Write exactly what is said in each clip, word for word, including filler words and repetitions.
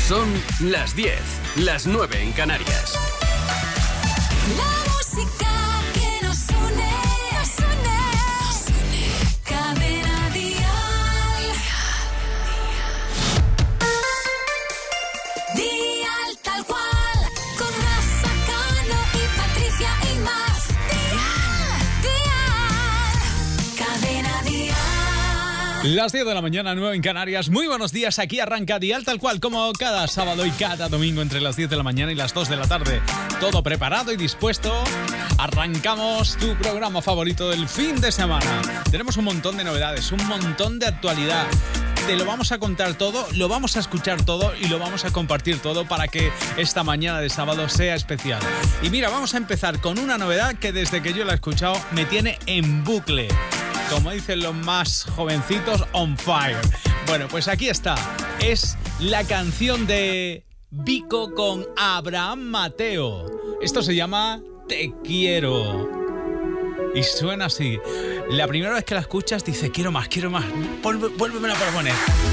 Son las diez, las nueve en Canarias. La música que nos une, nos une, nos une. Cadena Dial. Dial tal cual, con Rafa Cano y Patricia Imaz. Dial, Dial, Cadena Dial. Las diez de la mañana, nueve en Canarias. Muy buenos días, aquí arranca Dial tal cual, como cada sábado y cada domingo entre las diez de la mañana y las dos de la tarde. Todo preparado y dispuesto. Arrancamos tu programa favorito del fin de semana. Tenemos un montón de novedades, un montón de actualidad. Te lo vamos a contar todo, lo vamos a escuchar todo y lo vamos a compartir todo para que esta mañana de sábado sea especial. Y mira, vamos a empezar con una novedad que desde que yo la he escuchado me tiene en bucle. Como dicen los más jovencitos, on fire. Bueno, pues aquí está. Es la canción de Vico con Abraham Mateo. Esto se llama Te Quiero. Y suena así. La primera vez que la escuchas dice, quiero más, quiero más. Vuélvemela a proponer.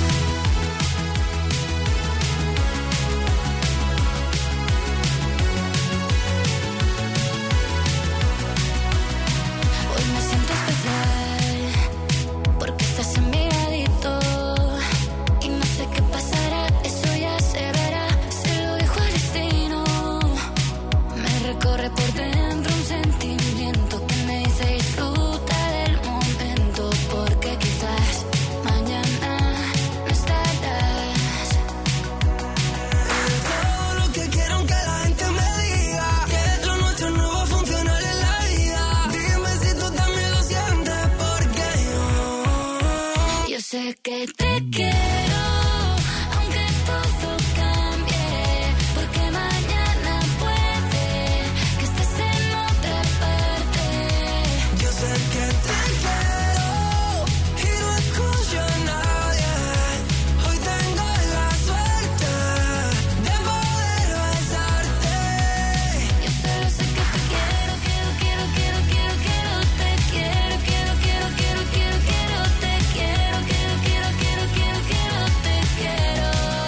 Que te quiero, aunque todo cambie, porque mañana puede que estés en otra parte. Yo sé que te quiero y no escucho a nadie. Hoy tengo la suerte de poder besarte. Yo solo sé que te quiero, quiero, quiero, quiero, quiero, quiero, te quiero, quiero, quiero, quiero, quiero, quiero, te quiero, quiero, quiero, quiero, quiero, quiero, te quiero.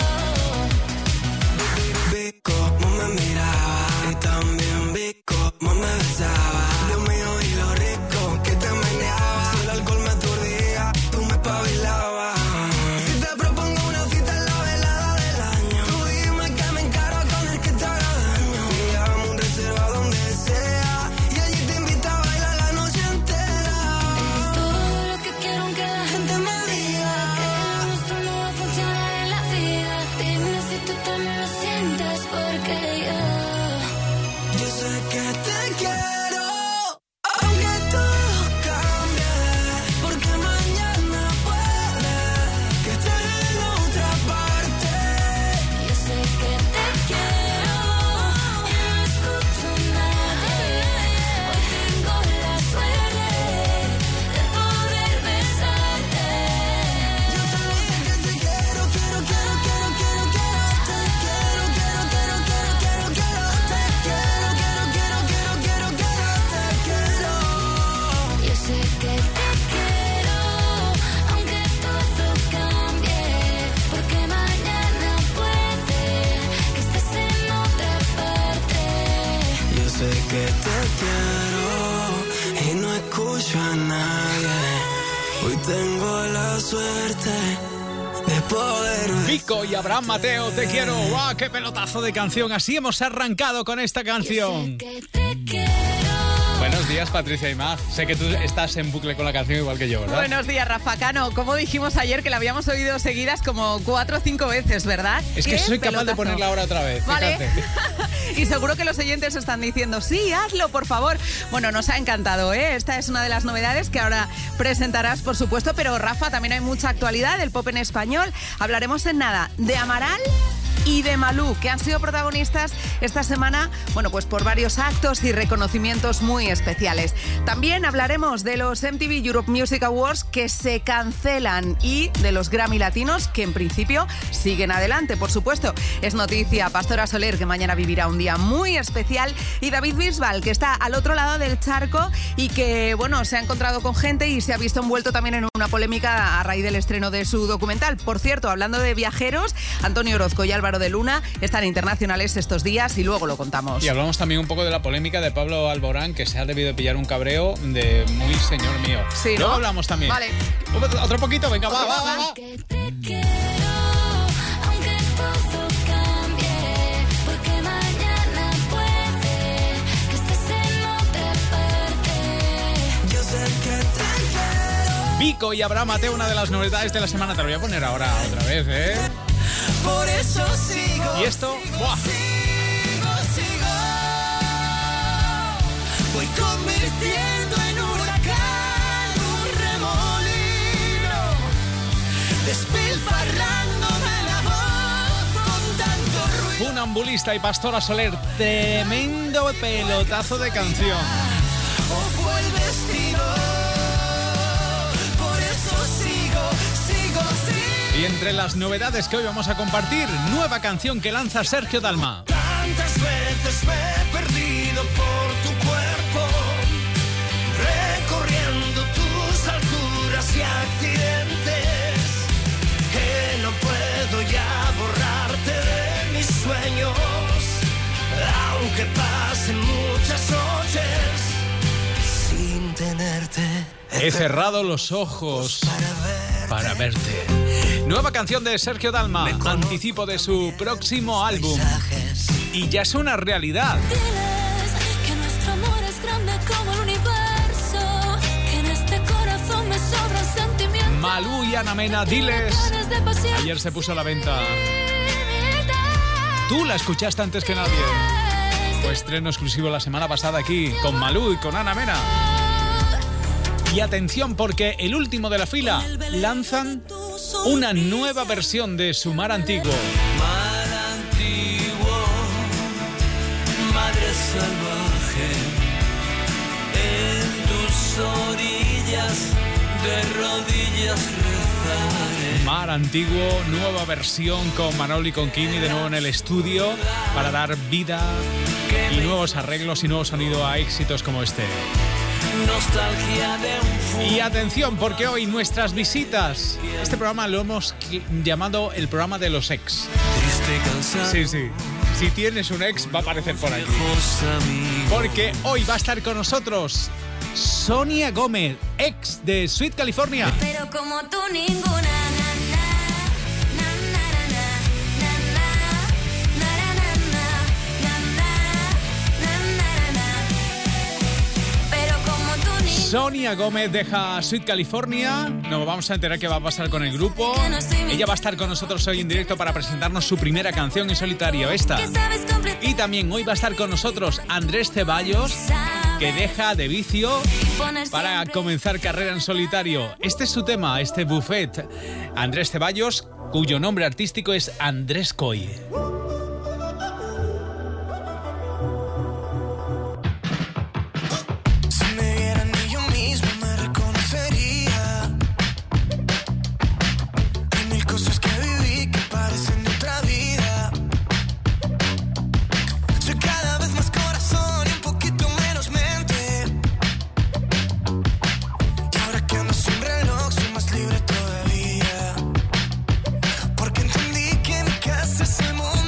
Vi cómo me miraba y también vi cómo me besaba. Dios mío, y lo rico que te meneaba. Si el alcohol me aturdía, tú me espabilabas. Si te propongo una cita en la velada del año, tú dime que me encaro con el que te haga daño. Pillamos un reserva donde sea y allí te invito a bailar la noche entera. Es todo lo que quiero aunque la gente me diga que esto no va a funcionar en la vida. Dime si tú también lo sientes, porque yo Yo sé que te quiero, aunque todo cambie, porque mañana puede que estés en otra parte. Yo sé que te quiero y no escucho a nadie. Hoy tengo la suerte de poder besarte. Yo solo sé que te quiero, quiero, quiero, quiero, quiero, quiero. Te quiero, quiero, quiero, quiero, quiero, quiero. Te quiero, quiero, quiero, quiero, quiero, quiero. Te quiero. Yo sé que te quiero, aunque todo cambie, porque mañana puede que estés en otra parte. Yo sé que te quiero y no escucho a nadie. Hoy tengo la suerte de poder ver. Vico y Abraham Mateo, Te Quiero. ¡Guau! ¡Qué pelotazo de canción! Así hemos arrancado con esta canción. Que te quiero. Buenos días, Patricia Imaz. Sé que tú estás en bucle con la canción igual que yo, ¿verdad? Buenos días, Rafa Cano. Como dijimos ayer, que la habíamos oído seguidas como cuatro o cinco veces, ¿verdad? Es que ¿Qué soy capaz pelotazo? de ponerla ahora otra vez. Vale. Fíjate. Y seguro que los oyentes están diciendo, sí, hazlo, por favor. Bueno, nos ha encantado, ¿eh? Esta es una de las novedades que ahora presentarás, por supuesto. Pero, Rafa, también hay mucha actualidad del pop en español. Hablaremos en nada de Amaral y de Malú, que han sido protagonistas esta semana, bueno, pues por varios actos y reconocimientos muy especiales. También hablaremos de los M T V Europe Music Awards que se cancelan y de los Grammy Latinos que en principio siguen adelante, por supuesto. Es noticia Pastora Soler, que mañana vivirá un día muy especial, y David Bisbal, que está al otro lado del charco y que, bueno, se ha encontrado con gente y se ha visto envuelto también en una polémica a raíz del estreno de su documental. Por cierto, hablando de viajeros, Antonio Orozco y Álvaro Faro de Luna. Están internacionales estos días y luego lo contamos. Y hablamos también un poco de la polémica de Pablo Alborán, que se ha debido de pillar un cabreo de muy señor mío. Sí, ¿no? Luego hablamos también. Vale. Otro poquito, venga, va, va, va, va. Que te quiero, aunque todo cambie, porque mañana puede que estés en otra parte. Yo sé que te quiero. Vico y Abraham Mateo, una de las novedades de la semana. Te lo voy a poner ahora otra vez, ¿eh? Por eso sigo. Y esto, ¡buah! Sigo, sigo. Voy convirtiendo en huracán un remolino, despilfarrándome la voz con tanto ruido. Funambulista y Pastora Soler, tremendo pelotazo de canción. O fue el destino. Por eso sigo, sigo, sigo. Y entre las novedades que hoy vamos a compartir, nueva canción que lanza Sergio Dalma. Tantas veces me he perdido por tu cuerpo, recorriendo tus alturas y accidentes, que no puedo ya borrarte de mis sueños, aunque pasen muchas noches sin tenerte. He cerrado los ojos para verte. Nueva canción de Sergio Dalma, anticipo de su próximo álbum. Y ya es una realidad. Diles que nuestro amor es grande como el universo, que en este corazón me sobran sentimientos. Malú y Ana Mena, diles. Ganas de pasión. Ayer se puso a la venta. Tú la escuchaste antes que nadie. Fue estreno exclusivo la semana pasada aquí, con Malú y con Ana Mena. Y atención, porque el último de la fila lanzan una nueva versión de su Mar Antiguo. Mar antiguo, madre salvaje, en tus orillas de rodillas rezaré. Mar Antiguo, nueva versión con Manolo y con Kimi de nuevo en el estudio para dar vida y nuevos arreglos y nuevo sonido a éxitos como este. Nostalgia de un futuro. Y atención, porque hoy nuestras visitas, este programa lo hemos llamado el programa de los ex. Triste, cansado. Sí, sí. Si tienes un ex, va a aparecer por aquí. Lejos, amigo. Porque hoy va a estar con nosotros Sonia Gómez, ex de Sweet California. Pero como tú ninguna. Na, na, na, na, na, na, na, na, na, na, na, na. Pero como tú ninguna. Sonia Gómez deja Sweet California. Nos vamos a enterar qué va a pasar con el grupo. Ella va a estar con nosotros hoy en directo para presentarnos su primera canción en solitario, esta. Que sabes completar. Y también hoy va a estar con nosotros Andrés Ceballos, que deja De Vicio para comenzar carrera en solitario. Este es su tema, este buffet. Andrés Ceballos, cuyo nombre artístico es Andrés Coy. Si me vieran ni yo mismo me reconocería. Hay mil cosas que viví que parecen de otra vida. Soy cada vez más corazón y un poquito menos mente. Y ahora que ando sin reloj soy más libre todavía. Porque entendí que mi casa es el mundo.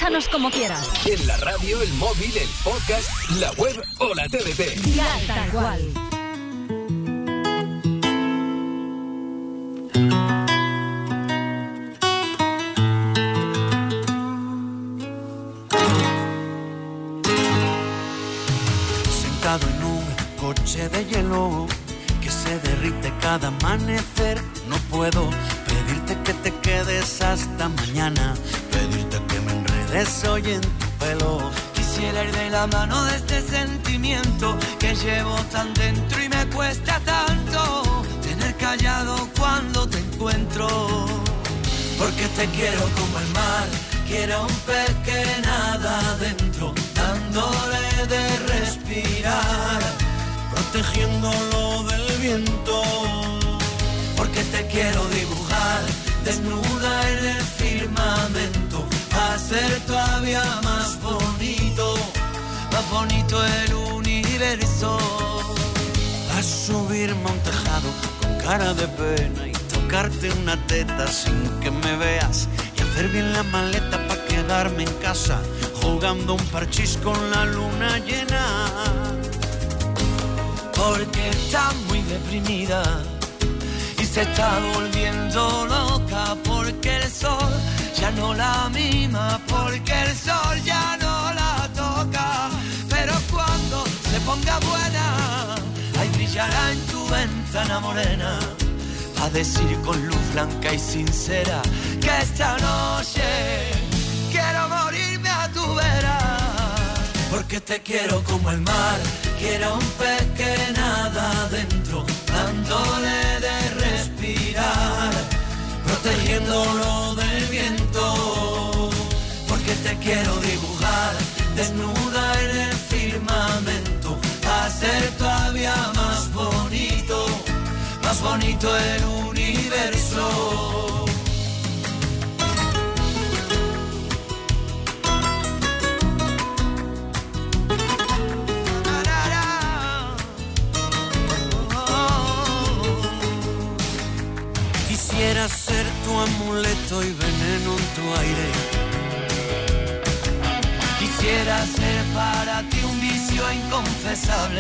Escúchanos como quieras. En la radio, el móvil, el podcast, la web o la T D T. Dial tal cual. Sentado en un coche de hielo que se derrite cada amanecer, no puedo pedirte que te quedes hasta mañana, pedirte que me enredes hoy en tu pelo. Quisiera ir de la mano de este sentimiento que llevo tan dentro y me cuesta tanto tener callado cuando te encuentro. Porque te quiero como el mar, quiero un pez que nada adentro, dándole de respirar, protegiéndolo del viento. Porque te quiero dibujar desnuda en el firmamento, hacer todavía más bonito, más bonito el universo. A subirme a un tejado con cara de pena y tocarte una teta sin que me veas, y hacer bien la maleta para quedarme en casa jugando un parchís con la luna llena. Porque está muy deprimida y se está volviendo loca, porque el sol ya no la mima, porque el sol ya no la toca. Pero cuando se ponga buena, ahí brillará en tu ventana morena, a decir con luz blanca y sincera que esta noche quiero morirme a tu vera. Porque te quiero como el mar, quiero un pez que nada adentro, dándole de respirar, protegiéndolo del viento. Porque te quiero dibujar desnuda en el firmamento, hacer todavía más bonito, más bonito el universo. Quisiera ser tu amuleto y veneno en tu aire. Quisiera ser para ti un vicio inconfesable.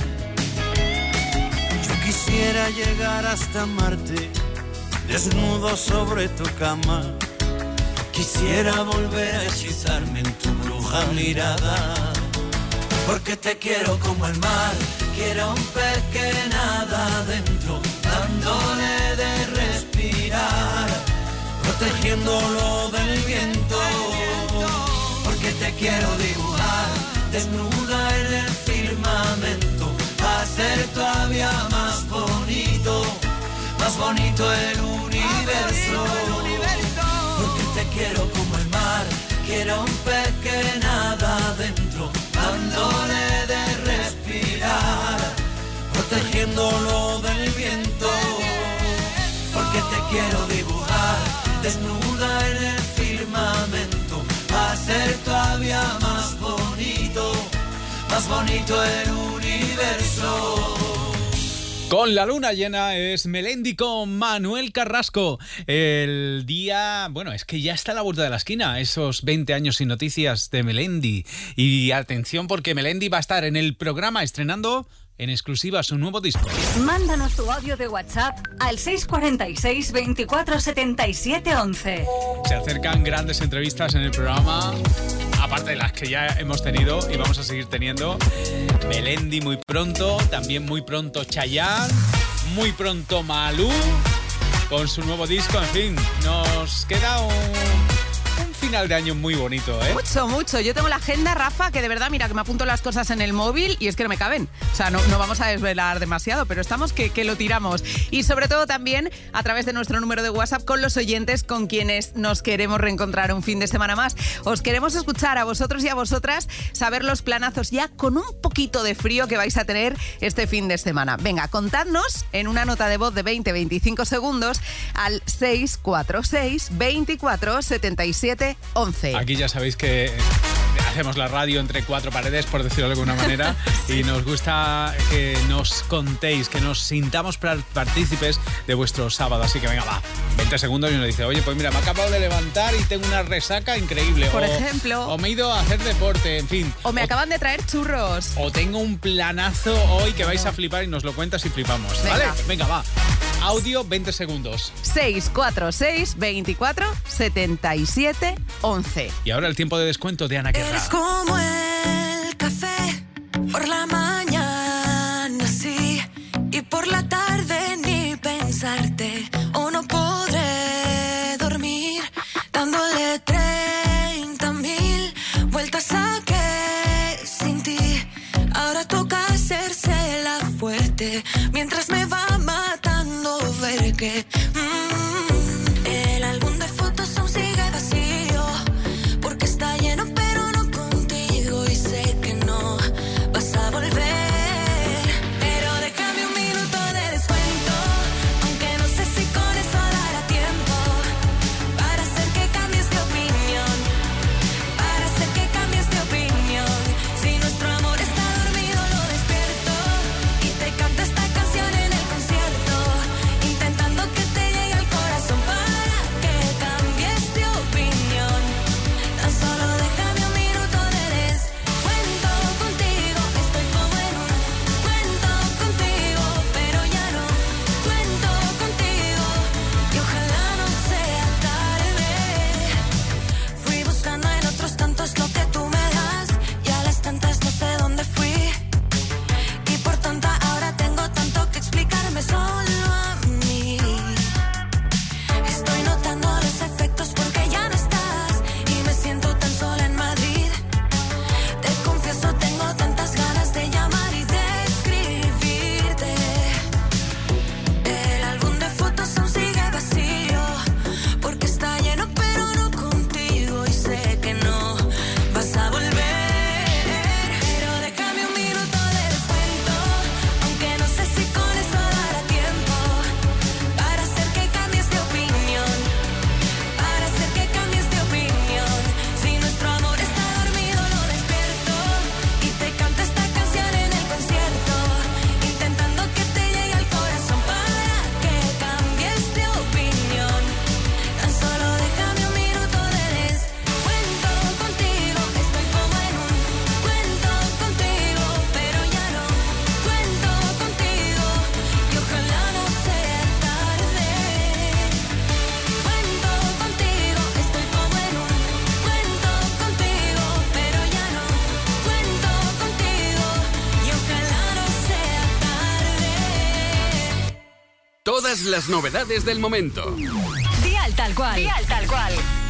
Yo quisiera llegar hasta Marte, desnudo sobre tu cama. Quisiera volver a hechizarme en tu bruja mirada. Porque te quiero como el mar, quiero un pez que nada adentro, dándole de respirar, protegiéndolo del viento. Porque te quiero dibujar desnuda en el firmamento, hacer todavía más bonito, más bonito el universo. Porque te quiero como el mar, quiero un pez que nada adentro, dándole de respirar, protegiéndolo del viento. Porque te quiero dibujar desnuda en el firmamento, hacer todavía más bonito, más bonito el universo. Con la luna llena es Melendi con Manuel Carrasco. El día, bueno, es que ya está a la vuelta de la esquina, esos veinte años sin noticias de Melendi. Y atención porque Melendi va a estar en el programa estrenando en exclusiva su nuevo disco. Mándanos tu audio de WhatsApp al seis cuatro seis, veinticuatro setenta y siete once. Se acercan grandes entrevistas en el programa, aparte de las que ya hemos tenido y vamos a seguir teniendo. Melendi muy pronto, también muy pronto Chayanne, muy pronto Malú con su nuevo disco. En fin, nos queda un, un final de año muy bonito, ¿eh? Mucho, mucho. Yo tengo la agenda, Rafa, que de verdad, mira, que me apunto las cosas en el móvil y es que no me caben. O sea, no, no vamos a desvelar demasiado, pero estamos que, que lo tiramos. Y sobre todo también a través de nuestro número de WhatsApp con los oyentes con quienes nos queremos reencontrar un fin de semana más. Os queremos escuchar a vosotros y a vosotras, saber los planazos ya con un poquito de frío que vais a tener este fin de semana. Venga, contadnos en una nota de voz de veinte a veinticinco segundos al seis cuatro seis, veinticuatro setenta y siete once. Aquí ya sabéis que hacemos la radio entre cuatro paredes, por decirlo de alguna manera, sí. Y nos gusta que nos contéis, que nos sintamos partícipes de vuestro sábado. Así que venga, va, veinte segundos y uno dice, oye, pues mira, me acabo de levantar y tengo una resaca increíble. Por o, ejemplo. O me he ido a hacer deporte, en fin. O me o, acaban de traer churros. O tengo un planazo hoy que vais a flipar y nos lo cuentas y flipamos. Venga. ¿Vale? Venga, va. Audio, veinte segundos. seis cuatro seis, veinticuatro, setenta y siete, once. Y ahora el tiempo de descuento de Ana Guerra. Eres como el café, por la mañana sí, y por la tarde ni pensarte, o no podré dormir, dándole treinta mil vueltas a que sin ti, ahora toca hacerse la fuerte, mientras me va matando ver que mm, el álbum de fotos aún sigue vacío, porque está lleno pero no contigo, y sé que no vas a volver, pero déjame un minuto de descuento, aunque no sé si con eso dará tiempo, para hacer que cambies de opinión, para hacer que cambies de opinión, si nuestro amor está dormido lo despierto, y te canto esta canción en el concierto, intentando que te llegue al corazón para que cambies de opinión, tan solo déjame un minuto de descuento contigo, estoy como en un cuento contigo, pero ya no cuento contigo, y ojalá no sea tarde, fui buscando en otros tantos lo que tú me das, y a las tantas no sé dónde fui, y por tonta ahora tengo tanto que explicarme solo a mí, estoy notando los efectos porque ya no estás, y me siento tan sola en Madrid, te confieso tengo tantas ganas de llamar y de escribirte, el álbum de fotos aún sigue vacío, porque está lleno pero no contigo, y sé que no vas a volver, pero déjame un minuto de descuento, aunque no sé si con eso dará tiempo, para hacer que cambies de opinión, para hacer que cambies de opinión, si nuestro amor está dormido lo despierto, y te canto esta canción en el concierto, intentando que te llegue al corazón para que cambies de opinión, tan solo déjame un minuto de descuento contigo, estoy como en un cuento contigo, pero ya no cuento contigo, y ojalá no sea tarde, cuento contigo, estoy como en un cuento contigo, pero ya no cuento contigo, y ojalá no sea tarde. Todas las novedades del momento. Dial tal cual. Dial tal cual.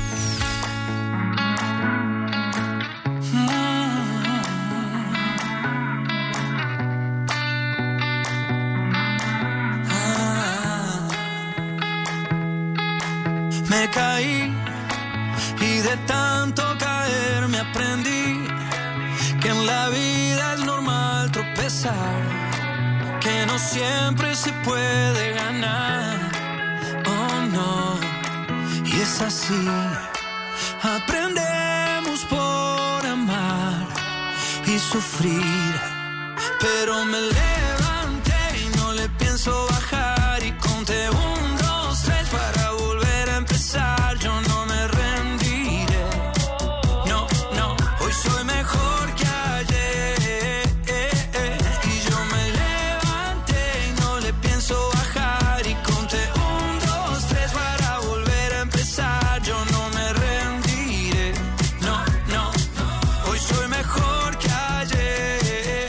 Me caí y de tanto caer me aprendí que en la vida es normal tropezar, que no siempre se puede ganar, oh no, y es así, aprendemos por amar y sufrir, pero me levanté y no le pienso bajar, y conté un, dos, tres para volver a empezar, yo no me rendiré, no, no, hoy soy mejor que ayer, y yo me levanté y no le pienso bajar, y conté un, dos, tres para volver a empezar, yo no me rendiré, no, no, hoy soy mejor que ayer,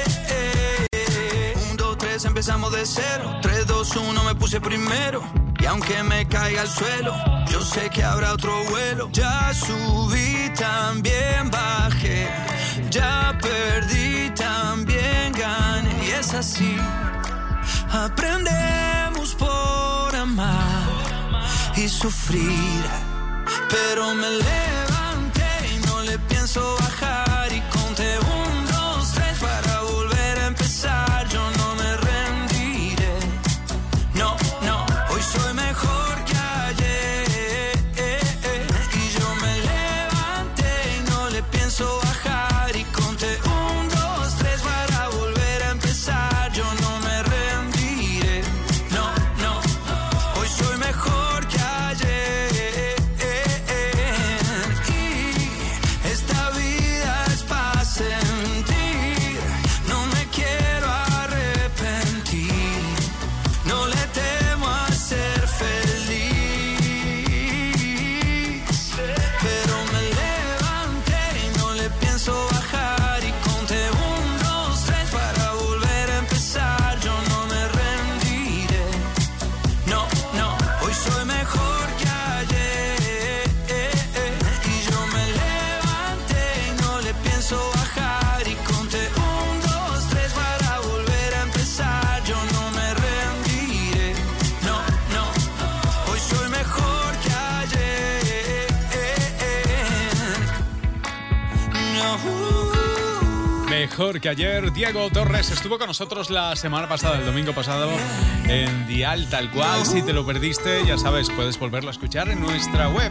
un, dos, tres, empezamos de cero, tres, dos, uno, me puse primero, y aunque me caiga al suelo, yo sé que habrá otro vuelo, ya subí, también bajé, ya perdí, también gané, y es así, aprendemos por amar y sufrir, pero me levanté y no le pienso bajar, y conté un, dos, tres para volver a empezar, yo no me rendiré, no, no, hoy soy mejor que ayer, y yo me levanté y no le pienso bajar. mejor que ayer. Diego Torres estuvo con nosotros la semana pasada, el domingo pasado, en Dial Tal Cual. Si te lo perdiste, ya sabes, puedes volverlo a escuchar en nuestra web.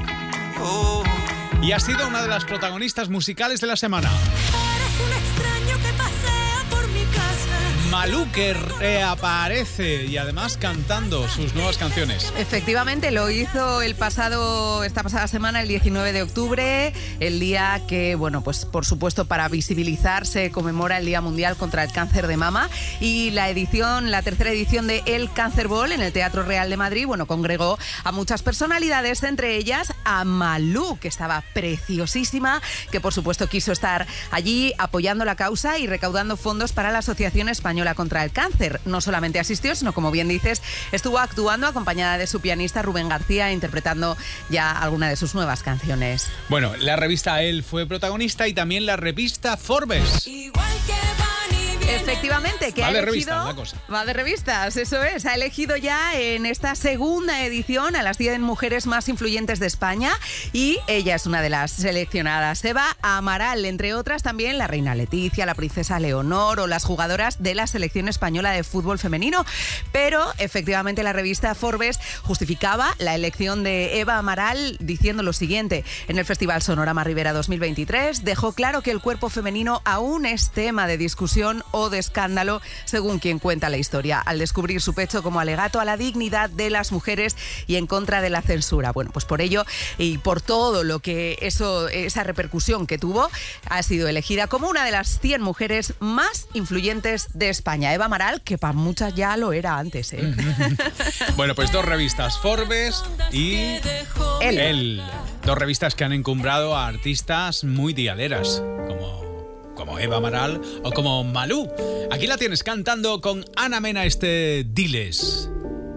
Y ha sido una de las protagonistas musicales de la semana. Eres un extraño que pasea por mi casa. Malú, que reaparece y además cantando sus nuevas canciones. Efectivamente, lo hizo el pasado, esta pasada semana, el diecinueve de octubre, el día que, bueno, pues por supuesto para visibilizar se conmemora el Día Mundial contra el Cáncer de Mama, y la edición, la tercera edición de El Cáncer Ball en el Teatro Real de Madrid, bueno, congregó a muchas personalidades, entre ellas a Malú, que estaba preciosísima, que por supuesto quiso estar allí apoyando la causa y recaudando fondos para la Asociación Española contra el Cáncer. No solamente asistió, sino, como bien dices, estuvo actuando acompañada de su pianista Rubén García, interpretando ya alguna de sus nuevas canciones. Bueno, la revista Elle fue protagonista y también la revista Forbes. Igual que van y vienen. Efectivamente, que Va ha de elegido... revistas la cosa. Va de revistas, eso es. Ha elegido ya en esta segunda edición a las cien mujeres más influyentes de España, y ella es una de las seleccionadas. Eva Amaral, entre otras también la reina Leticia, la princesa Leonor o las jugadoras de la selección española de fútbol femenino. Pero efectivamente la revista Forbes justificaba la elección de Eva Amaral diciendo lo siguiente: en el Festival Sonorama Rivera dos mil veintitrés dejó claro que el cuerpo femenino aún es tema de discusión o de escándalo, según quien cuenta la historia, al descubrir su pecho como alegato a la dignidad de las mujeres y en contra de la censura. Bueno, pues por ello y por todo lo que eso, esa repercusión que tuvo, ha sido elegida como una de las cien mujeres más influyentes de España. Eva Amaral, que para muchas ya lo era antes, ¿eh? Bueno, pues dos revistas, Forbes y Elle. Elle. Dos revistas que han encumbrado a artistas muy dialeras, como, como Eva Amaral o como Malú. Aquí la tienes cantando con Ana Mena este Diles.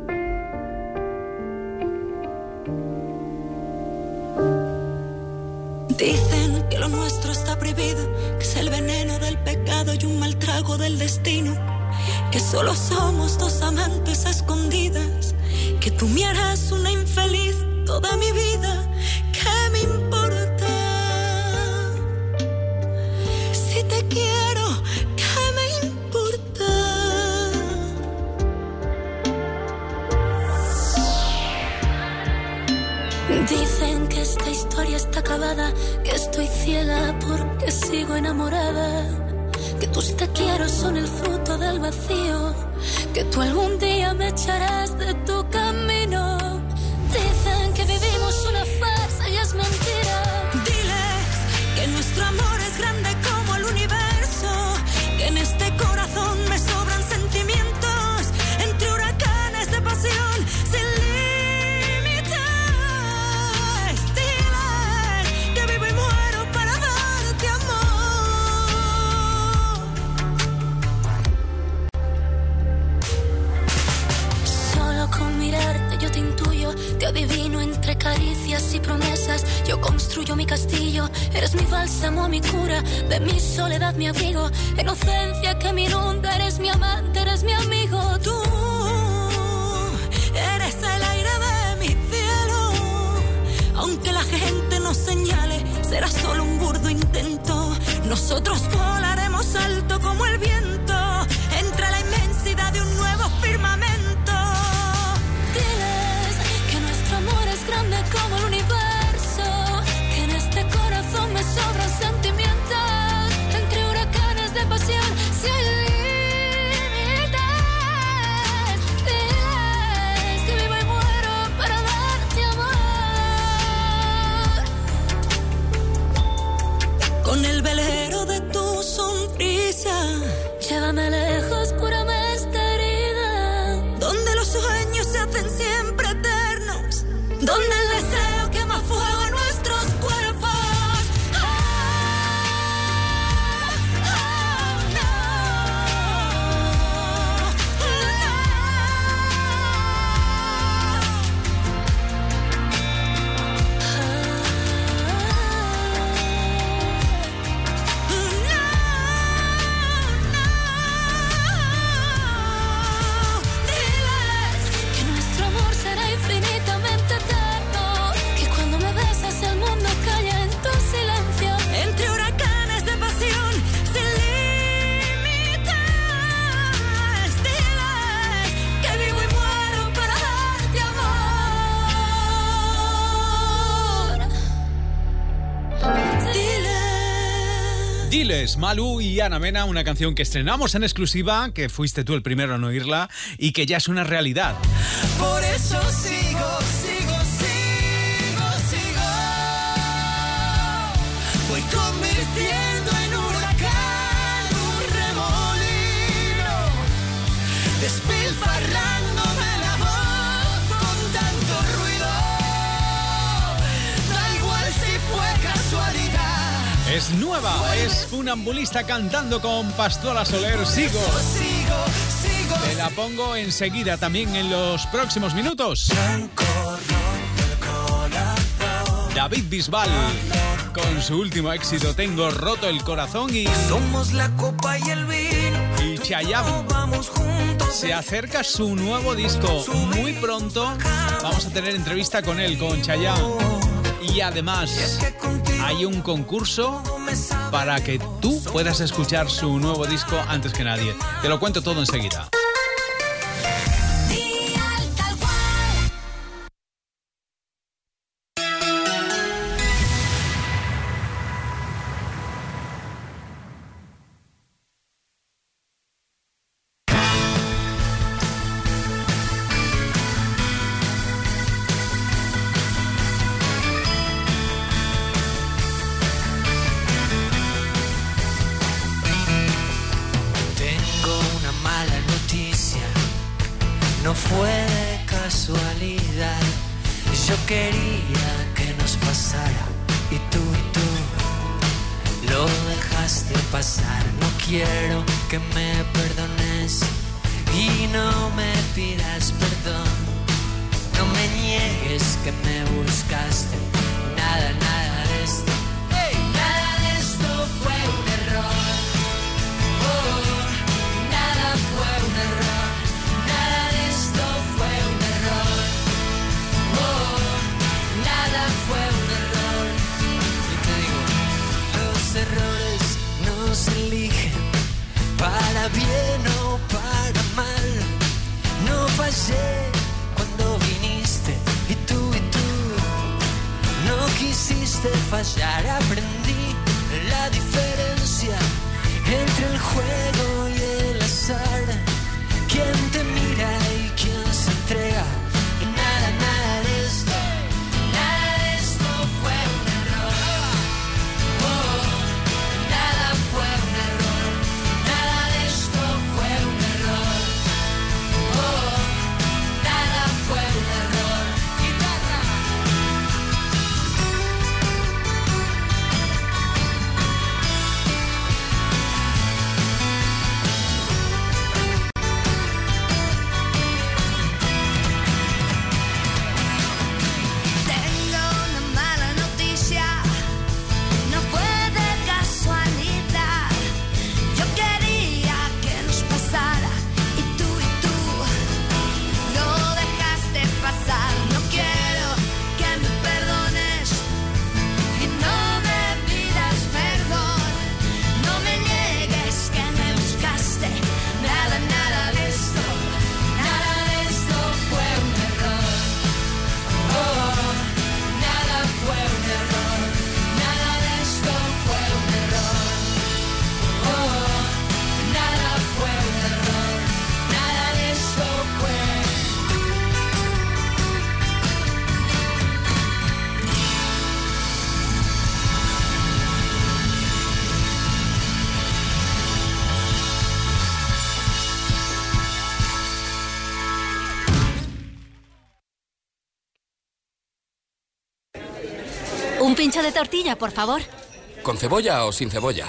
Dicen que lo nuestro está prohibido, que es el veneno del pecado y un mal trago del destino, que solo somos dos amantes a escondidas, que tú me harás una infeliz toda mi vida. ¿Qué me importa? Si te quiero, ¿qué me importa? Dicen que esta historia está acabada, que estoy ciega porque sigo enamorada, que tus te quiero son el fruto del vacío, que tú algún día me echarás de tu camino. Dicen que vivimos una farsa y es mentira. Diles que nuestro amor es grande como el universo, que en este corazón me sobran sentimientos, entre huracanes de pasión sin límites. Diles que vivo y muero para darte amor. Solo con mirarte yo te intuyo, te adivino entre caricias y promesas. Yo construyo mi castillo, eres mi bálsamo, mi cura, de mi soledad mi abrigo, inocencia que me inunda, eres mi amante, eres mi amigo. Tú eres el aire de mi cielo, aunque la gente nos señale, será solo un burdo intento. Nosotros volaremos alto como el viento, entre la inmensidad de un nuevo firmamento. Grande como el universo, que en este corazón me sobran sentimientos, entre huracanes de pasión sin límites. Diles que vivo y muero para darte amor. Con el velero de tus Azules, Malú y Ana Mena, una canción que estrenamos en exclusiva, que fuiste tú el primero en oírla y que ya es una realidad. Por eso sigo, sigo, sigo, sigo. Voy convirtiendo en huracán un remolino, despilfarrándome la voz con tanto ruido. Da igual si fue casualidad. Es nueva, es funambulista cantando con Pastora Soler. Sigo. Sigo, sigo. Te la pongo enseguida también en los próximos minutos. David Bisbal con su último éxito, Tengo roto el corazón, y Somos la copa y el vino. y Chayanne. Vamos juntos. Se acerca su nuevo disco. Muy pronto vamos a tener entrevista con él, con Chayanne. Y además hay un concurso para que tú puedas escuchar su nuevo disco antes que nadie. Te lo cuento todo enseguida. Dial tal cual. Tengo una mala noticia, no fue de casualidad. Yo quería que nos pasara y tú y tú lo dejaste pasar. No quiero que me perdones y no me pidas perdón. No me niegues que me buscaste. Nada, nada de esto. Nada de esto fue un error. Oh, nada fue un error. Nada de esto fue un error. Oh, nada fue un error. Y te digo, los errores no se eligen para bien o para mal. No fallé cuando viniste y tú y tú no quisiste fallar. Aprendí la diferencia entre el juego y el azar. Quién te mira y quién se entrega. Y nada, nada de esto, nada de esto fue un error. Oh, nada fue un error. Nada de esto fue un error. Oh, nada fue un error. Guitarra. Tengo una mala noticia, no fue de casualidad. Yo quería que nos pasara y tú y tú lo dejaste pasar. No quiero que me perdones y no me pidas perdón. No me niegues que me buscaste. Nada, nada de esto, nada de esto fue un error. Oh, nada fue un error. Nada de esto fue un error. Oh, nada fue un error. Nada de esto fue. Un pincho de tortilla, por favor. ¿Con cebolla o sin cebolla?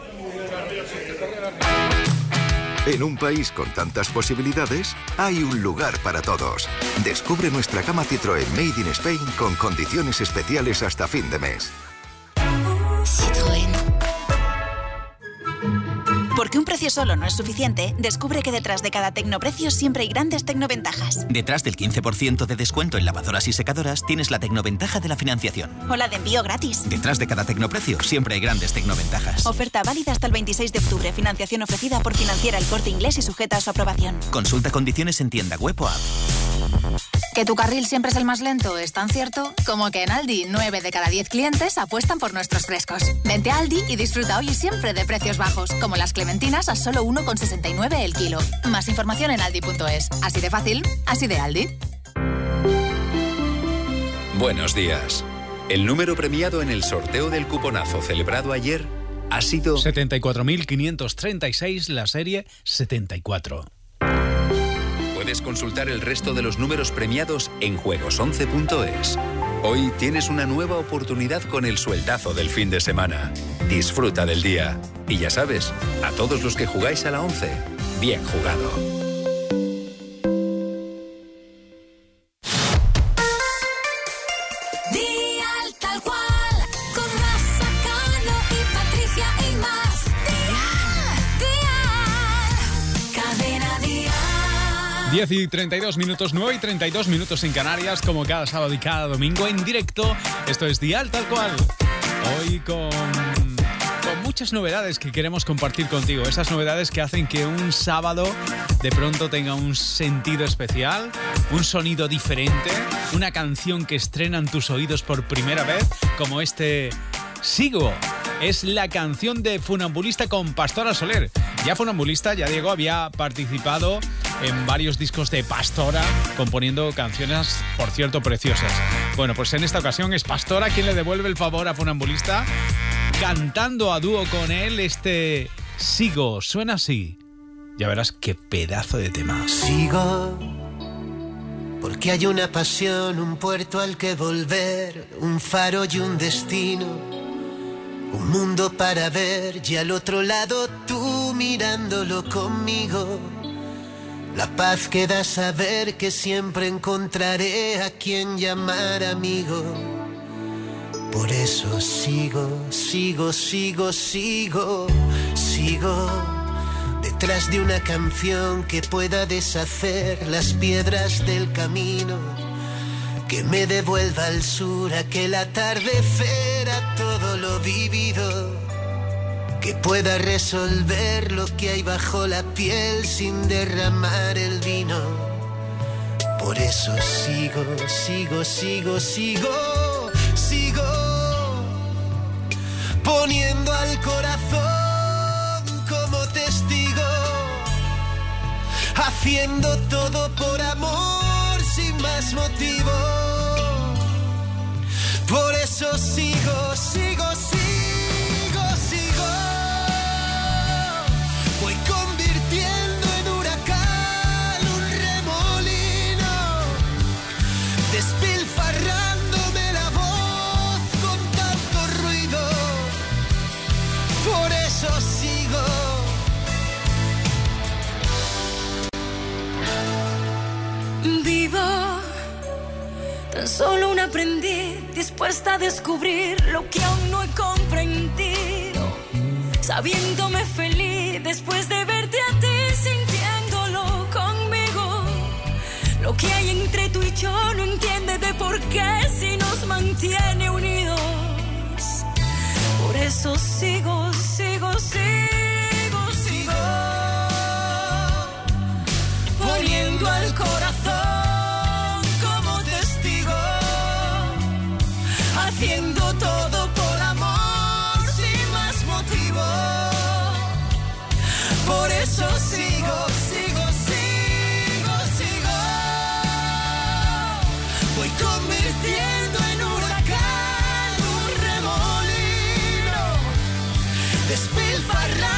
En un país con tantas posibilidades, hay un lugar para todos. Descubre nuestra gama Citroën Made in Spain con condiciones especiales hasta fin de mes. Citroën. Porque un precio solo no es suficiente, descubre que detrás de cada tecnoprecio siempre hay grandes tecnoventajas. Detrás del quince por ciento de descuento en lavadoras y secadoras tienes la tecnoventaja de la financiación. O la de envío gratis. Detrás de cada tecnoprecio siempre hay grandes tecnoventajas. Oferta válida hasta el veintiséis de octubre. Financiación ofrecida por Financiera El Corte Inglés y sujeta a su aprobación. Consulta condiciones en tienda web o app. Que tu carril siempre es el más lento es tan cierto como que en Aldi nueve de cada diez clientes apuestan por nuestros frescos. Vente a Aldi y disfruta hoy y siempre de precios bajos, como las clementinas a solo uno con sesenta y nueve el kilo. Más información en aldi punto es. Así de fácil, así de Aldi. Buenos días. El número premiado en el sorteo del cuponazo celebrado ayer ha sido setenta y cuatro mil quinientos treinta y seis, la serie setenta y cuatro. Puedes consultar el resto de los números premiados en juegos once punto es. Hoy tienes una nueva oportunidad con el sueldazo del fin de semana. Disfruta del día. Y ya sabes, a todos los que jugáis a la once, bien jugado. diez y treinta y dos minutos, nueve y treinta y dos minutos en Canarias, como cada sábado y cada domingo en directo. Esto es Dial Tal Cual. Hoy con, con muchas novedades que queremos compartir contigo. Esas novedades que hacen que un sábado de pronto tenga un sentido especial, un sonido diferente, una canción que estrenan tus oídos por primera vez, como este Sigo. Es la canción de Funambulista con Pastora Soler. Ya Funambulista, ya Diego, había participado en varios discos de Pastora, componiendo canciones, por cierto, preciosas. Bueno, pues en esta ocasión es Pastora quien le devuelve el favor a Funambulista, cantando a dúo con él este Sigo. Suena así. Ya verás qué pedazo de tema. Sigo, porque hay una pasión, un puerto al que volver, un faro y un destino. Un mundo para ver y al otro lado tú mirándolo conmigo. La paz que da saber que siempre encontraré a quien llamar amigo. Por eso sigo, sigo, sigo, sigo, sigo detrás de una canción que pueda deshacer las piedras del camino. Que me devuelva al sur aquel atardecer a todo lo vivido. Que pueda resolver lo que hay bajo la piel sin derramar el vino. Por eso sigo, sigo, sigo, sigo, sigo poniendo al corazón como testigo. Haciendo todo por amor sin más motivo. Por eso sigo, sigo, sigo, sigo. Voy convirtiendo en huracán un remolino, despilfarrándome la voz con tanto ruido. Por eso sigo. Vivo, tan solo un aprendiz dispuesta a descubrir lo que aún no he comprendido, sabiéndome feliz después de verte a ti, sintiéndolo conmigo. Lo que hay entre tú y yo no entiende de por qué si nos mantiene unidos. Por eso sigo, sigo, sigo, sigo poniendo al corazón como testigo, haciendo todo por amor sin más motivo. Por eso sigo, sigo, sigo, sigo. Voy convirtiendo en huracán un remolino, despilfarrando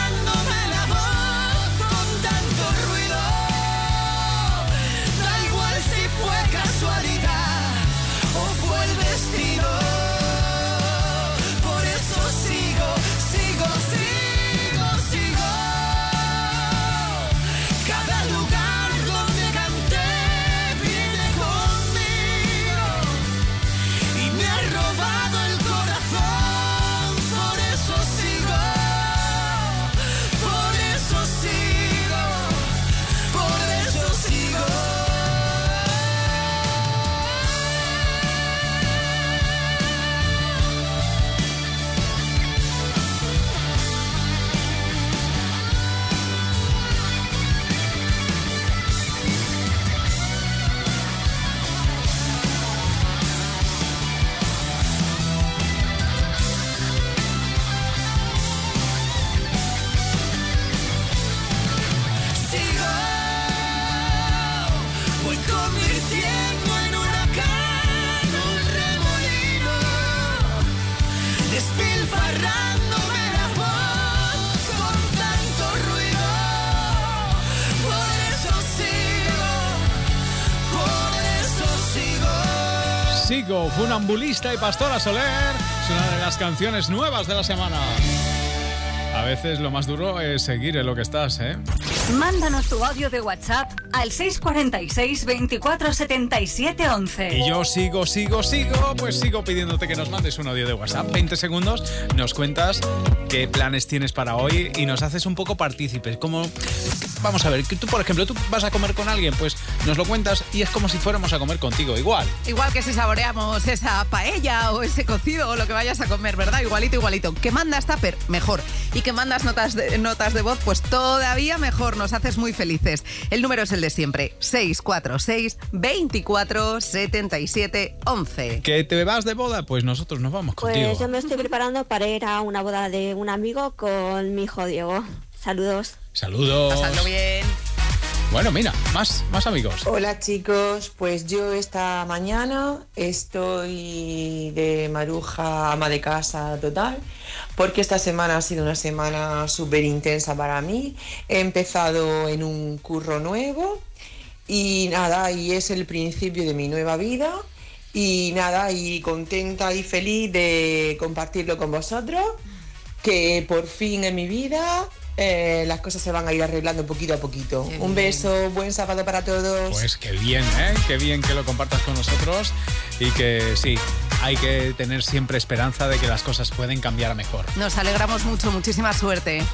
sigo, Funambulista y Pastora Soler. Es una de las canciones nuevas de la semana. A veces lo más duro es seguir en lo que estás, ¿eh? Mándanos tu audio de WhatsApp al seis cuatro seis, veinticuatro, setenta y siete, once. Y yo sigo, sigo, sigo, pues sigo pidiéndote que nos mandes un audio de WhatsApp. veinte segundos, nos cuentas qué planes tienes para hoy y nos haces un poco partícipes. Como, vamos a ver, que tú, por ejemplo, tú vas a comer con alguien, pues nos lo cuentas y es como si fuéramos a comer contigo, igual. Igual que si saboreamos esa paella o ese cocido o lo que vayas a comer, ¿verdad? Igualito, igualito. Que mandas tupper, mejor. Y que mandas notas de, notas de voz, pues todavía mejor. Nos haces muy felices. El número es el de siempre, seis cuatro seis, veinticuatro, setenta y siete, once. ¿Que te vas de boda? Pues nosotros nos vamos contigo. Pues yo me estoy preparando para ir a una boda de un amigo con mi hijo Diego. Saludos. Saludos. Pasadlo bien. Bueno, mira, más, más amigos. Hola chicos, pues yo esta mañana estoy de maruja, ama de casa total, porque esta semana ha sido una semana súper intensa para mí. He empezado en un curro nuevo y nada, y es el principio de mi nueva vida y nada, y contenta y feliz de compartirlo con vosotros, que por fin en mi vida... Eh, las cosas se van a ir arreglando poquito a poquito. Un beso, buen sábado para todos. Pues qué bien, ¿eh? Qué bien que lo compartas con nosotros y que sí, hay que tener siempre esperanza de que las cosas pueden cambiar a mejor. Nos alegramos mucho, muchísima suerte.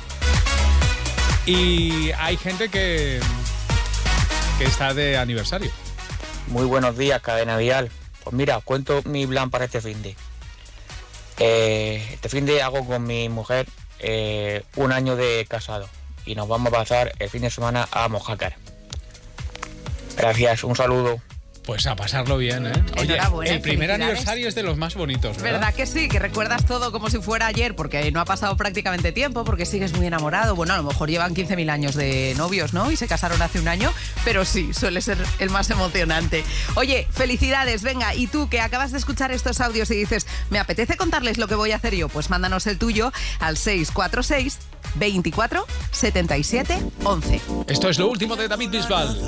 Y hay gente que, que está de aniversario. Muy buenos días, Cadena Vial. Pues mira, os cuento mi plan para este finde. Eh, este finde hago con mi mujer Eh, un año de casado y nos vamos a pasar el fin de semana a Mojácar. Gracias, un saludo. Pues a pasarlo bien, ¿eh? Oye, el primer aniversario es de los más bonitos, ¿verdad? ¿Verdad que sí? Que recuerdas todo como si fuera ayer, porque no ha pasado prácticamente tiempo, porque sigues muy enamorado. Bueno, a lo mejor llevan quince mil años de novios, ¿no? Y se casaron hace un año, pero sí, suele ser el más emocionante. Oye, felicidades, venga, y tú que acabas de escuchar estos audios y dices, me apetece contarles lo que voy a hacer yo, pues mándanos el tuyo al seis cuatro seis, veinticuatro, setenta y siete, once. Esto es lo último de David Bisbal.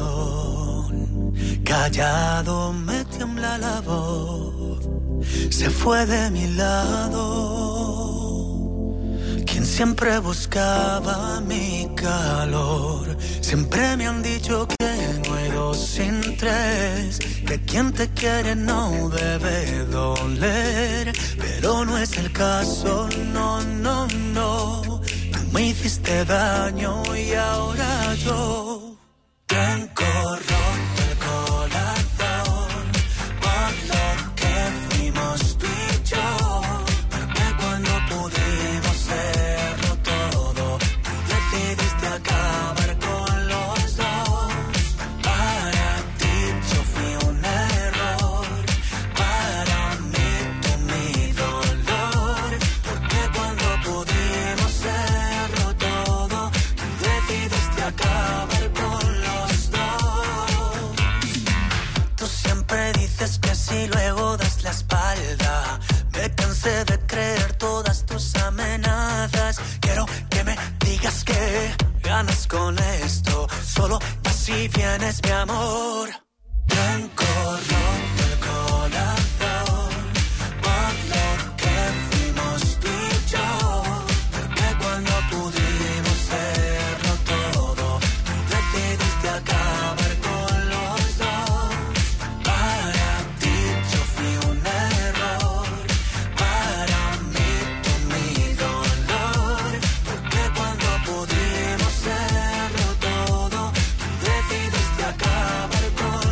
Callado me tiembla la voz, se fue de mi lado, quien siempre buscaba mi calor. Siempre me han dicho que no hay dos sin tres, que quien te quiere no debe doler, pero no es el caso, no, no, no. Tú me hiciste daño y ahora yo tengo roto el corazón por lo que fuimos tú y yo, porque cuando pudimos serlo todo, tú decidiste acabar con los dos. Para ti yo fui un error, para mí tú mi dolor, porque cuando pudimos serlo todo, tú decidiste acabar con los dos. Tú siempre dices que si luego das la espalda, me cansé de creer todas tus amenazas. Quiero que me digas que ganas con esto, solo así vienes mi amor. Tengo roto el corazón por lo que fuimos tú y yo, porque cuando pudimos serlo todo, tú decidiste acabar con los dos. Para ti yo fui un error, para mí tú mi dolor, porque cuando pudimos serlo todo, tú decidiste acabar con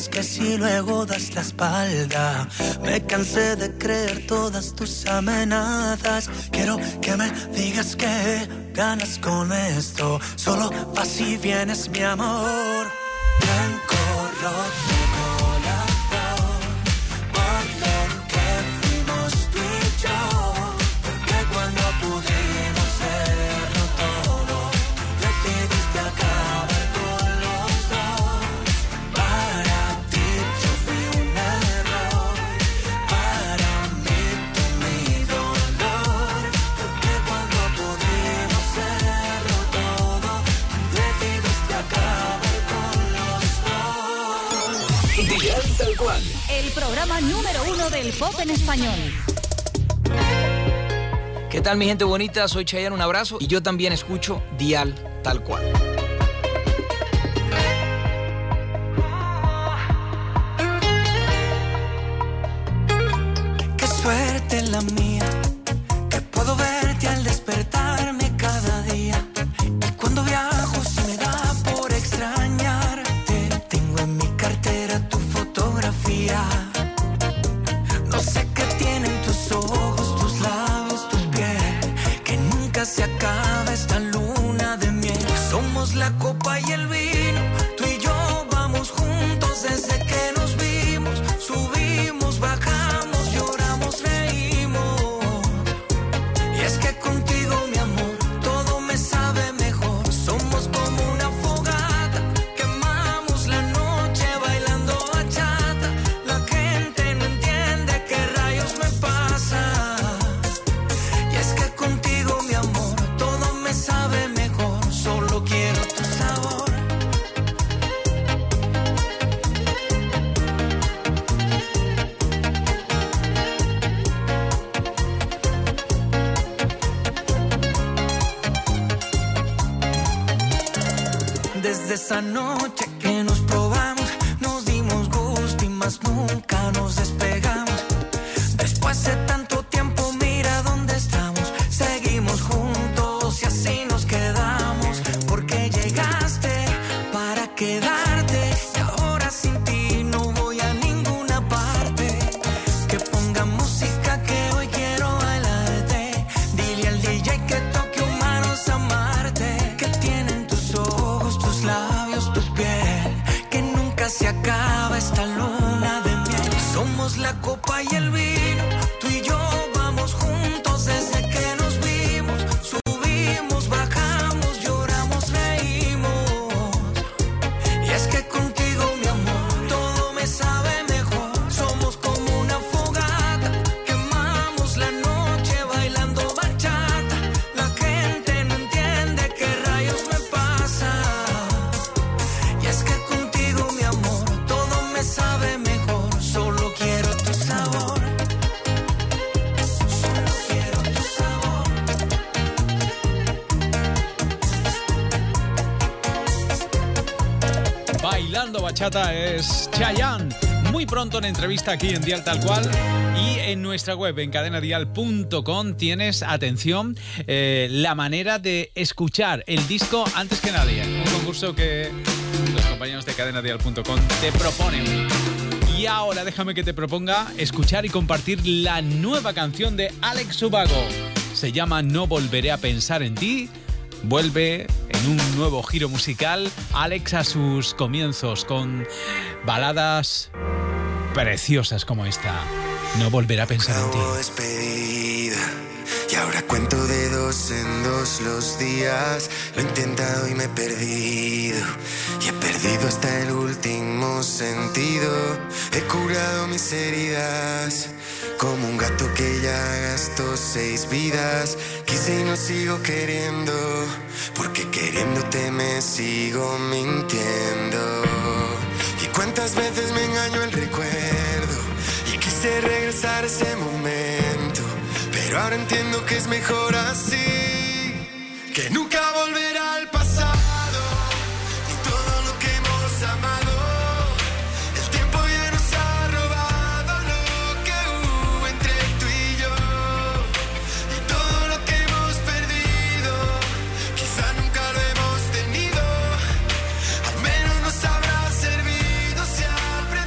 es que si luego das la espalda, me cansé de creer todas tus amenazas. Quiero que me digas que ganas con esto. Solo vas y vienes, mi amor. Blanco, roto. Tal Cual. El programa número uno del pop en español. ¿Qué tal, mi gente bonita? Soy Chayanne, un abrazo. Y yo también escucho Dial Tal Cual. Qué suerte la mía, que puedo verte al despertarme cada día. Y cuando viajo se me da por extrañarte. Tengo en mi cartera tu fotografía. No sé qué tienen tus ojos, tus labios, tu piel, que nunca se acaba esta luna de miel. Somos la copa y el vino, tú y yo vamos juntos desde que nos vimos. Subimos, bajamos, lloramos, reímos. Y es que contigo, mi amor, todo me sabe mejor. Somos como una fogata, quemamos la noche bailando bachata. La gente no entiende qué rayos me pasa. Y es que contigo, mi amor, todo me sabe mejor. Solo quiero tu sabor. Desde esa noche que nos probamos, nos dimos gusto y más nunca nos despegamos. Después de tanto tiempo, mira dónde estamos. Seguimos juntos y así nos quedamos. Porque llegaste para quedarte y ahora sin ti no voy a ninguna parte. Que ponga música que hoy quiero bailarte. Dile al D J que toque humanos amarte. Que tienen tus ojos, tus labios, tu piel, que nunca se acaba esta luna de miel. Somos la copa y el vino, tú y yo vamos juntos desde que nos vimos. Subimos, bajamos, lloramos, reímos. Y es que contigo, mi amor, todo me sabe mejor. Somos como una fogata, quemamos la noche bailando bachata. La gente no entiende qué rayos me pasa. Y es que contigo, mi amor, todo me sabe mejor. Solo quiero tu sabor. Solo quiero tu sabor. Bailando bachata es Chayanne. Muy pronto en entrevista aquí en Dial Tal Cual. Y en nuestra web, en cadena dial punto com, tienes, atención, eh, la manera de escuchar el disco antes que nadie. Un concurso que los compañeros de cadena dial punto com te proponen. Y ahora déjame que te proponga escuchar y compartir la nueva canción de Alex Ubago. Se llama No volveré a pensar en ti. Vuelve en un nuevo giro musical Alex a sus comienzos con baladas preciosas como esta. No volveré a pensar en ti. Despedida, y ahora cuento de dos en dos los días. Lo he intentado y me he perdido, y he perdido hasta el último sentido. He curado mis heridas como un gato que ya gastó seis vidas. Quise y no sigo queriendo, porque queriéndote me sigo mintiendo. Y cuántas veces me engañó el recuerdo y quise regresar a ese momento, pero ahora entiendo que es mejor así, que nunca volverá al pasado, ni todo lo que hemos amado. El tiempo ya nos ha robado lo que hubo entre tú y yo, y todo lo que hemos perdido, quizá nunca lo hemos tenido. Al menos nos habrá servido si aprendimos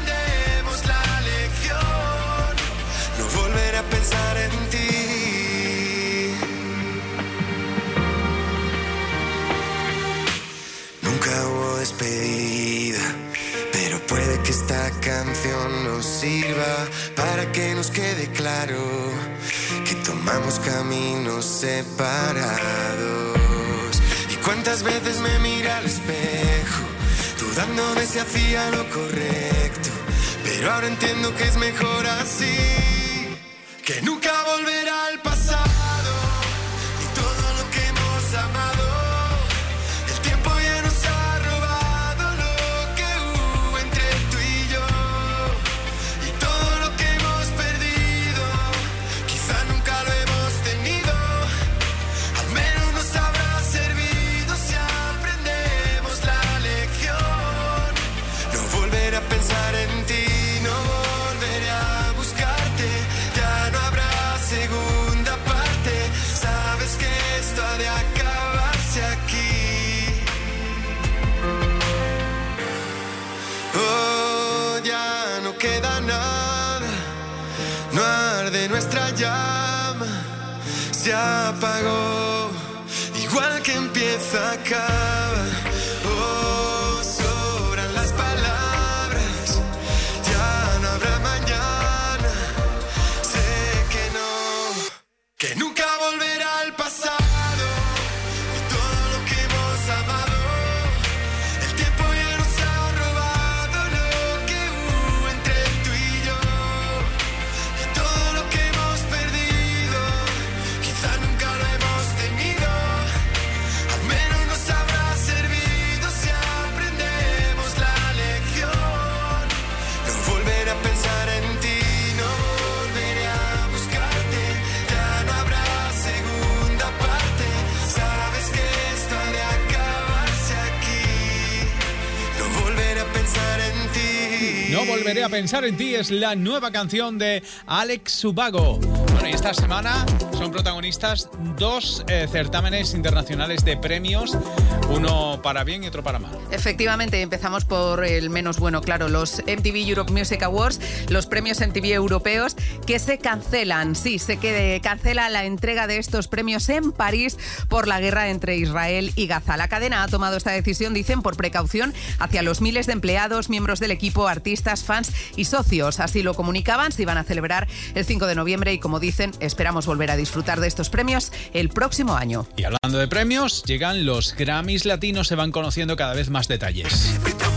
que esta canción nos sirva para que nos quede claro que tomamos caminos separados. Y cuántas veces me miré al espejo, dudando de si hacía lo correcto, pero ahora entiendo que es mejor así, que nunca volverá al pasado y todo lo que hemos amado. El tiempo ya nos ha robado lo que hubo entre tú y yo, y todo lo que hemos perdido quizá nunca lo hemos tenido. Al menos nos habrá servido si aprendemos la lección. No volveré a pensar en ti, no volveré a buscarte, ya no habrá segunda parte. Sabes que esto ha de acabarse aquí. Oh, ya no queda nada, no arde nuestra llama, se apagó, igual que empieza acaba. Oh, sobran las palabras, ya no habrá mañana, sé que no, que nunca volverá al pasado y todo lo que hemos amado. El tiempo ya nos ha robado lo que hubo entre tú y yo, y todo lo que hemos perdido quizá nunca lo hemos tenido. Al menos nos habrá servido si aprendemos la lección. No volveré a pensar en ti, no volveré a buscarte, ya no habrá segunda parte. Sabes que esto ha de acabarse aquí. No volveré a pensar en ti. No volveré a pensar en ti es la nueva canción de Alex Subago. Bueno, y esta semana son protagonistas dos eh, certámenes internacionales de premios, uno para bien y otro para mal. Efectivamente, empezamos por el menos bueno, claro, los M T V Europe Music Awards, los premios M T V europeos que se cancelan. Sí, se que cancela la entrega de estos premios en París por la guerra entre Israel y Gaza. La cadena ha tomado esta decisión, dicen, por precaución hacia los miles de empleados, miembros del equipo, artistas, fans y socios. Así lo comunicaban, se iban a celebrar el cinco de noviembre y, como dicen, esperamos volver a disfrutar de estos premios el próximo año. Y hablando de premios, llegan los Grammys latinos, se van conociendo cada vez más detalles.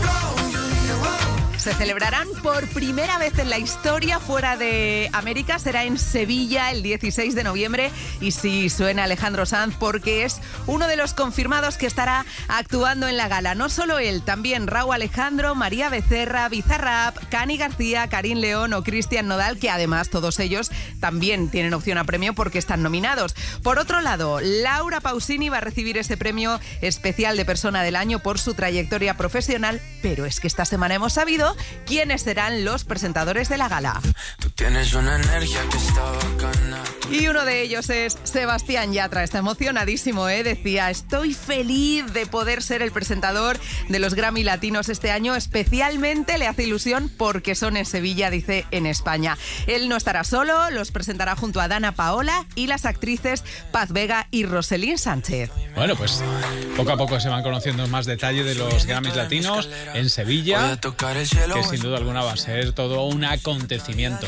Se celebrarán por primera vez en la historia fuera de América. Será en Sevilla el dieciséis de noviembre. Y sí, suena Alejandro Sanz porque es uno de los confirmados que estará actuando en la gala. No solo él, también Rauw Alejandro, María Becerra, Bizarrap, Cani García, Karim León o Cristian Nodal, que además todos ellos también tienen opción a premio porque están nominados. Por otro lado, Laura Pausini va a recibir ese premio especial de Persona del Año por su trayectoria profesional. Pero es que esta semana hemos sabido quiénes serán los presentadores de la gala. Tú tienes una energía que está bacana. Y uno de ellos es Sebastián Yatra. Está emocionadísimo, ¿eh? Decía, estoy feliz de poder ser el presentador de los Grammy Latinos este año. Especialmente le hace ilusión porque son en Sevilla, dice, en España. Él no estará solo, los presentará junto a Dana Paola y las actrices Paz Vega y Roselín Sánchez. Bueno, pues poco a poco se van conociendo más detalles de los Grammys Latinos en Sevilla, que sin duda alguna va a ser todo un acontecimiento.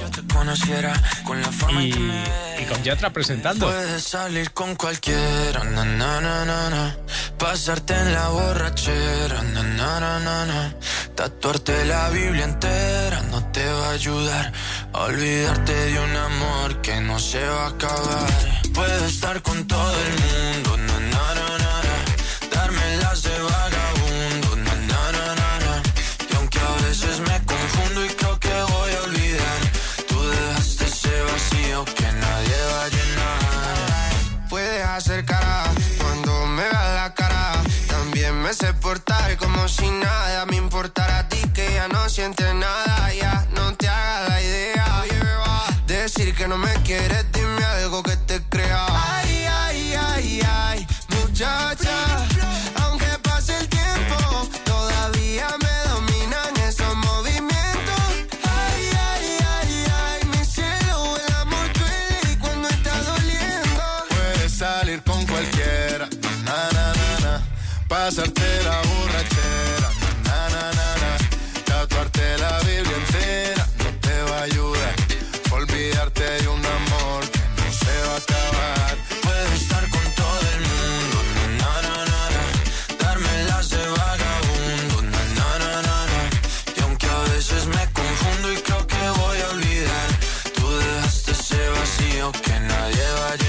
Y, y con Yatra presentando. Puedes salir con cualquiera, na, na, na, na, na. Pasarte en la borrachera, na, na, na, na, na. Tatuarte la Biblia entera no te va a ayudar a olvidarte de un amor que no se va a acabar. Puedes estar con todo el mundo, na, na, na, na, na. Darme las de vagabundo, na, na, na, na, na. Y aunque a veces me confundo y creo que voy a olvidar, tú dejaste ese vacío que nadie va a llenar. Puedes hacer cara cuando me veas la cara. También me sé portar como si nada me importara a ti, que ya no sientes nada. Ya no te hagas la idea. Decir que no me quieres, dime algo que te crea. Ay, ay, ay, ay, muchacha. Aunque pase el tiempo, todavía me dominan esos movimientos. Ay, ay, ay, ay, mi cielo, el amor duele cuando está doliendo. Puedes salir con cualquiera, na, na, na, na. Pasarte la borrachera, na, na, na, na. Tatuarte Tatuarte la Biblia entera no te va a ayudar. Olvidarte de un amor que no se va a acabar. Puedes estar con todo el mundo, na, na, na, na. Darme las de vagabundo, na, na, na, na, na. Y aunque a veces me confundo y creo que voy a olvidar, tú dejaste ese vacío que nadie va a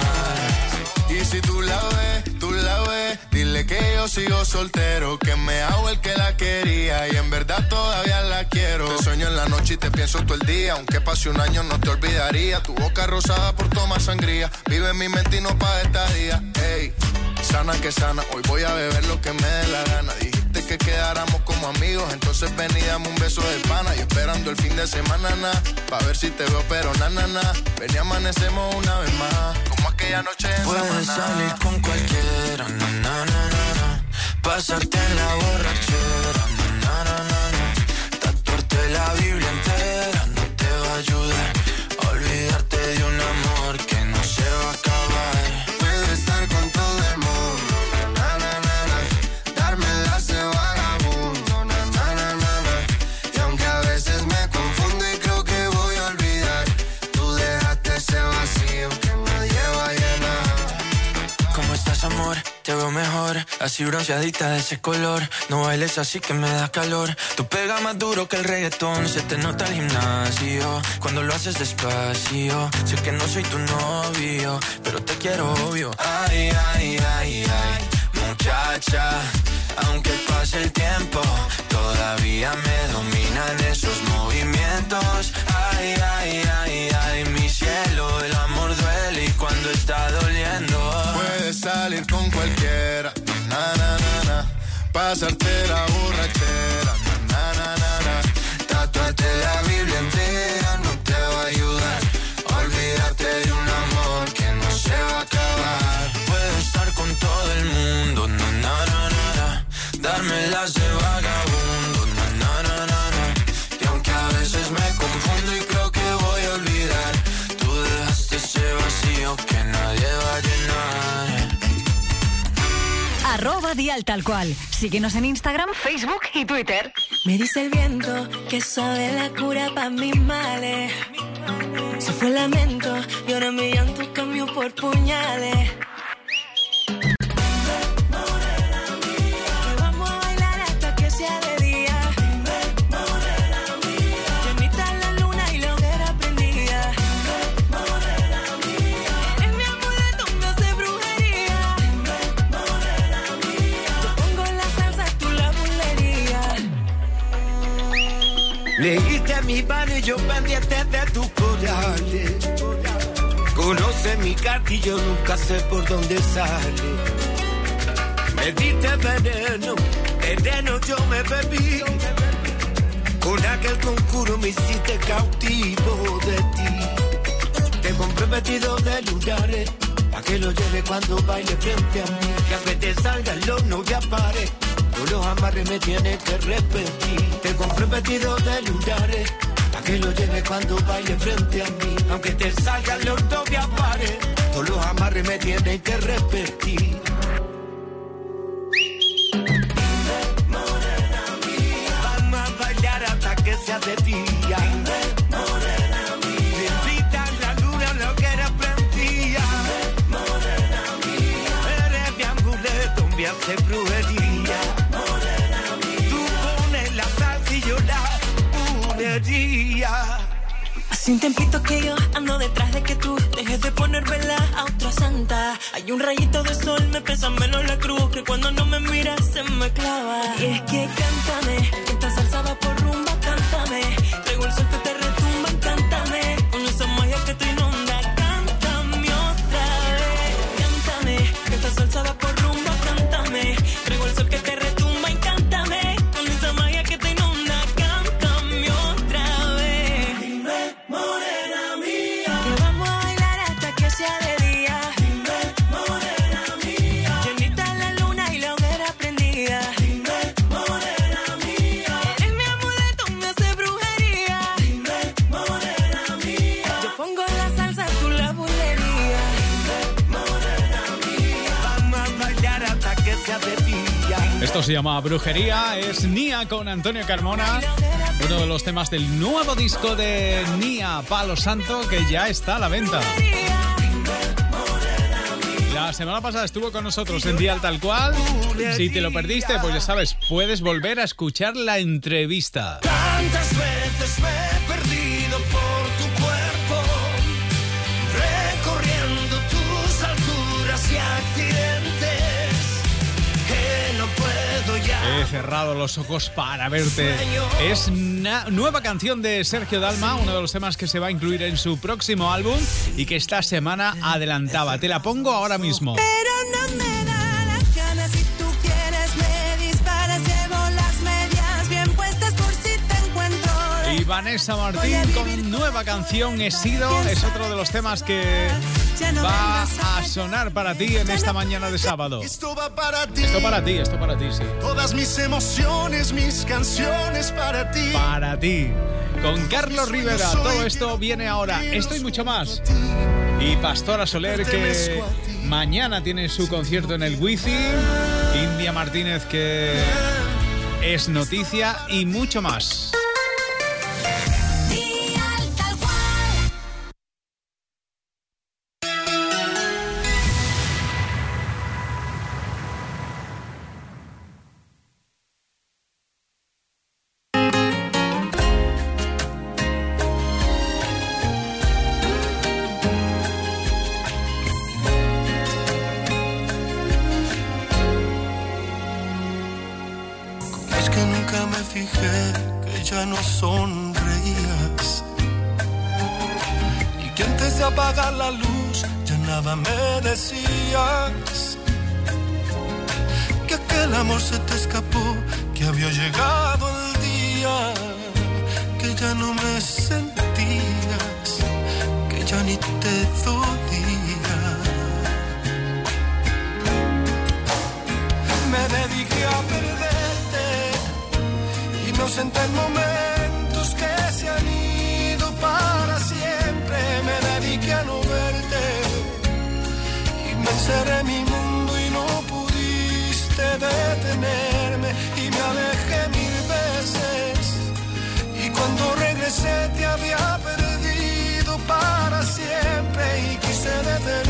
llenar. Y si tú la ves, tú la ves, dile que yo sigo soltero, que me hago el que la quería y en verdad todavía la quiero. Te sueño en la noche y te pienso todo el día, aunque pase un año no te olvidaría. Tu boca rosada por tomar sangría, vive en mi mente y no pa' esta día. Ey, sana que sana, hoy voy a beber lo que me dé la gana. Dijiste que quedáramos como amigos, entonces ven y dame un beso de pana. Y esperando el fin de semana, na, pa' ver si te veo, pero na, na, na. Ven y amanecemos una vez más, como aquella noche en Puedes Samaná. salir con cualquiera, na, na, na, na, na. Pasarte en la borrachera, na, na, na, na. Tatuarte la Biblia entera no te va a ayudar. Olvidarte de un amor que no se va a acabar. Puedes estar con todo el mundo, na, na, na, na. Darme las de vagabundo, na, na, na, na, na. Y aunque a veces me confundo y creo que voy a olvidar, tú dejaste ese vacío que nadie va a llenar. ¿Cómo estás, amor? Te veo mejor, así bronceadita de ese color. No bailes así que me da calor. Tú pegas más duro que el reggaetón. Se te nota el gimnasio cuando lo haces despacio. Sé que no soy tu novio, pero te quiero obvio. Ay, ay, ay, ay, muchacha. Aunque pase el tiempo, todavía me dominan esos movimientos. Ay, ay, ay, ay, mi cielo. El amor duele y cuando está doliendo. Puedes salir con cualquiera, na, na, na, na. Pasarte la borrachera, na, na, na, na. Tatuarte la Biblia entera no te va a ayudar. Olvídate de un amor que no se va a acabar. Puedes estar con todo el mundo, na, na, na, na, na. Darme las de vagabundo, na, na, na, na, na. Y aunque a veces me confundo y creo que voy a olvidar, tú dejaste ese vacío que nadie va a llenar. Arroba Dial Tal Cual. Síguenos en Instagram, Facebook y Twitter. Me dice el viento que sabe la cura pa' mis males. Se fue el lamento y ahora mi llanto cambió por puñales. Leíste mi mano y yo pendiente de tus corales. Conoce mi carta y yo nunca sé por dónde sale. Me diste veneno, veneno yo me bebí. Con aquel conjuro me hiciste cautivo de ti. Te compré vestido de lunares, pa' que lo lleve cuando baile frente a mí. Que aunque te salgan los no ya pare, tú los amarres me tienes que repetir. Te compré vestido de lunares, pa' que lo lleve cuando baile frente a mí. Aunque te salgan los dos ya pare, todos los amarres me tienes que repetir. Vamos a bailar hasta que sea de día. Bendita la luna, lo que era prendía. Eres mi amuleto, me hace brujería. Tú pones la salsa y yo la punería. Hace un tiempito que yo ando detrás de que tú dejes de poner vela a otra santa. Hay un rayito de sol, me pesa menos la cruz, que cuando no me miras se me clava. Y es que cántame, que esta salsa va por rumba, cántame. Traigo el sol que te retumba, cántame. Con esa magia que te inunda, cántame otra vez. Cántame, que esta salsa va por rumba, cántame. Traigo el sol que te retumba y cántame. Con esa magia que te inunda, cántame otra vez. Dime, morena mía, que vamos a bailar hasta que sea de día. Dime, morena mía, llenita la luna y la hoguera prendida. Dime, morena mía, eres mi amuleto, me hace brujería. Dime, morena mía, yo pongo la salsa, tú la bulería. Dime, morena mía, Vamos a bailar hasta que sea de día. Esto se llama Brujería, es Nia con Antonio Carmona Uno de los temas del nuevo disco de Nia Palo Santo que ya está a la venta. La semana pasada estuvo con nosotros en Dial Tal Cual. Si te lo perdiste, pues ya sabes, puedes volver a escuchar la entrevista. Tantas veces me he perdido por tu cuerpo, recorriendo tus alturas y accidentes, que no puedo ya. He cerrado los ojos para verte. Es una nueva canción de Sergio Dalma, uno de los temas que se va a incluir en su próximo álbum y que esta semana adelantaba. Te la pongo ahora mismo. Pero no me da las ganas, si tú quieres me disparas, llevo las medias bien puestas por si te encuentro. Y Vanessa Martín con nueva canción, He sido, es otro de los temas que va a sonar para ti en esta mañana de sábado. Esto va para ti. Esto para ti, esto para ti, sí. Todas mis emociones, mis canciones para ti. Para ti. Con Carlos Rivera, todo esto viene ahora. Esto y mucho más. Y Pastora Soler, que mañana tiene su concierto en el Wifi. India Martínez, que es noticia, y mucho más. Que ya no sonreías y que antes de apagar la luz ya nada me decías, que aquel amor se te escapó, que había llegado el día, que ya no me sentías, que ya ni te dolía. Me dediqué a perder, me ausenté en momentos que se han ido para siempre. Me dediqué a no verte y me encerré en mi mundo y no pudiste detenerme. Y me alejé mil veces y cuando regresé te había perdido para siempre. Y quise detenerme